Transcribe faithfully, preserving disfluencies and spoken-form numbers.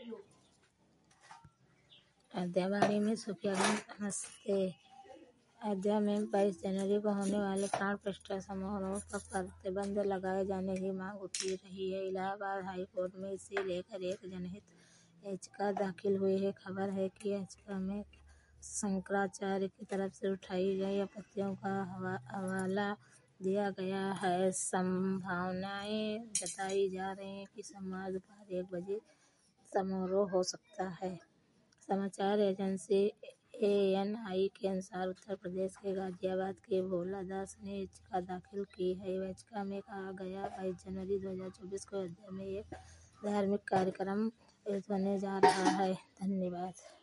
अयोध्यावाणी में सुखियागंज। नमस्ते। अयोध्या में बाईस जनवरी को होने वाले प्राण प्रतिष्ठा समारोह पर प्रतिबंध लगाए जाने की मांग उठी रही है। इलाहाबाद हाई कोर्ट में इसे लेकर एक जनहित याचिका दाखिल हुई है। खबर है कि याचिका में शंकराचार्य की तरफ से उठाई गई आपत्तियों का हवाला दिया गया है। संभावनाएं जताई जा रही हैं कि सोमवार दोपहर एक बजे समारोह हो सकता है। समाचार एजेंसी ए एन आई के अनुसार उत्तर प्रदेश के गाजियाबाद के भोला दास ने याचिका दाखिल की है। याचिका में कहा गया बाईस जनवरी दो हजार चौबीस को अयोध्या में एक धार्मिक कार्यक्रम आयोजित होने जा रहा है। धन्यवाद।